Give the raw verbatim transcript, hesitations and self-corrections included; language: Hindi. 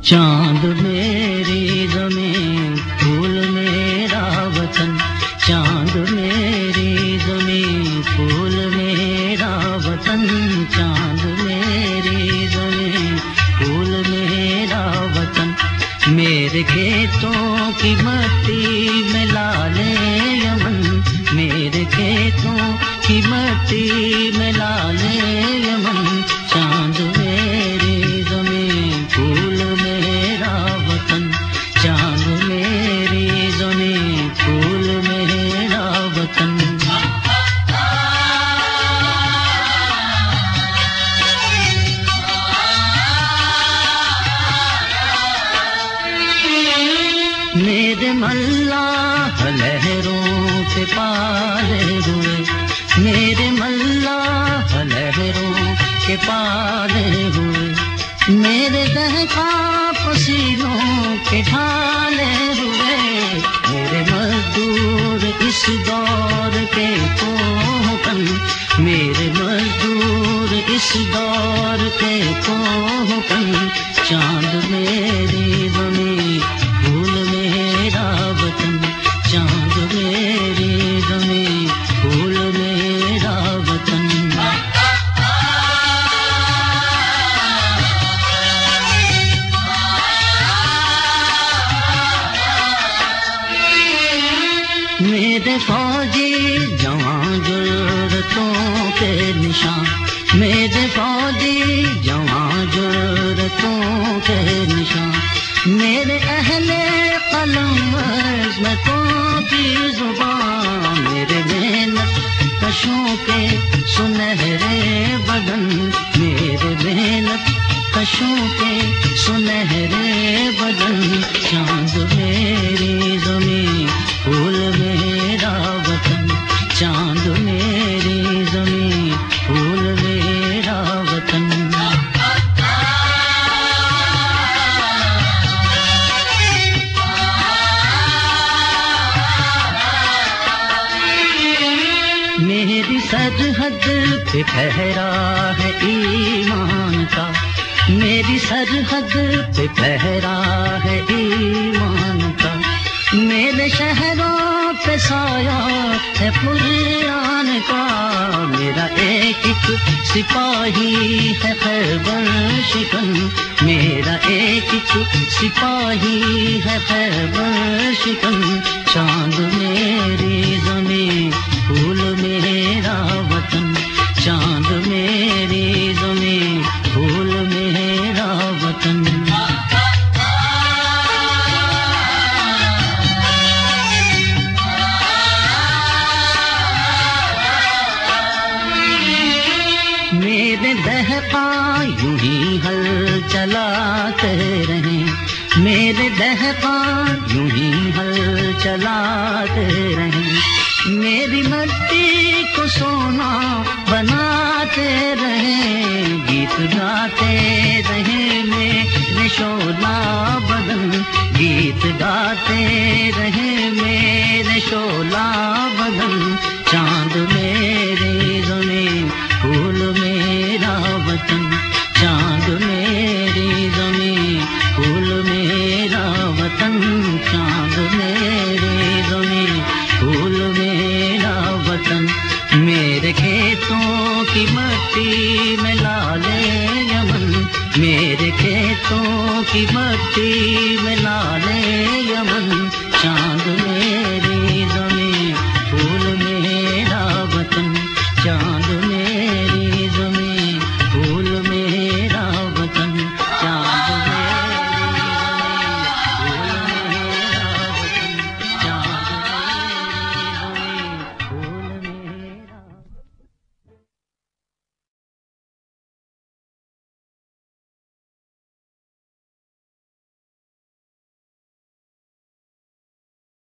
चांद मेरी ज़मीं फूल मेरा वतन, चांद मेरी ज़मीं फूल मेरा वतन, चांद मेरी ज़मीं फूल मेरा वतन। मेरे खेतों की मट्टी में लाले यमन, मेरे खेतों की मट्टी में लाले यमन, चांद मेरी ज़मीं फूल मेरा वतन, चांद मेरी ज़मीं फूल मेरा वतन। मेरे मल्लाह लहरों पे पाले हुए, मेरे मल्लाह लहरों के पाले हुए, मेरे दहका पसीनों के ढाले हुए, मेरे मजदूर इस दौर के कोहकन, मेरे मजदूर इस दौर के कोहकन, चांद मेरी ज़मीं फूल मेरा वतन, चांद मेरी ज़मीं फूल मेरा वतन। मेरे फौजी जवान जुर्रतों के निशान, मेरे फौजी जवान जुर्रतों के निशान, मेरे अहले कलम अज़मतों की ज़ुबान, मेरे मेहनत कशों के सुनहरे बदन, मेरे मेहनत कशों के सुनहरे बदन, चांद मेरी ज़मीं फूल मेरा वतन, चांद मेरी ज़मीं फूल मेरा वतन। मेरी सरहद पे पहरा है ईमान का, मेरी सरहद पे पहरा है ईमान का, मेरे शहरों पे साया है कुरान का, मेरा एक एक सिपाही है खैबर शिकन, मेरा एक एक सिपाही है खैबर शिकन, चांद मेरी ज़मीं फूल मेरा वतन, चांद मेरी ज़मीं फूल मेरा वतन। मेरे दहका यूं ही हल चलाते रहे, मेरे दहका यूं ही हल चलाते रहे, मेरी मिट्टी को सोना बनाते रहे, गीत गाते रहे मेरे शोला बदन, गीत गाते रहे मेरे शोला बदन, चांद मेरी ज़मीं फूल मेरा वतन, चांद मेरी ज़मीं फूल मेरा वतन, चांद मेरी ज़मीं फूल मेरा वतन। मेरे खेतों की मट्टी में लाले यमन, मेरे खेतों की मट्टी में लाले यमन, चांद मेरे